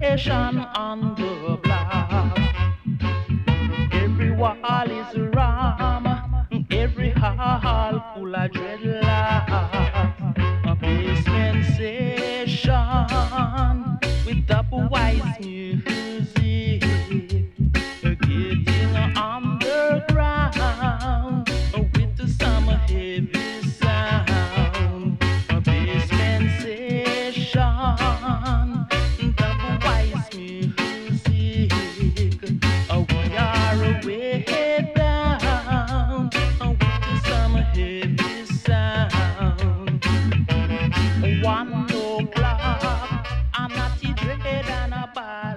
sensation on the block. Every wall is ram, every hall full of dreadlocks. A basement session with Dubwise music, getting underground with the summer heavy sound. A basement session, Dubwise music. We are way down with the summer heavy sound. 1 o'clock, I'm not dread and a bad.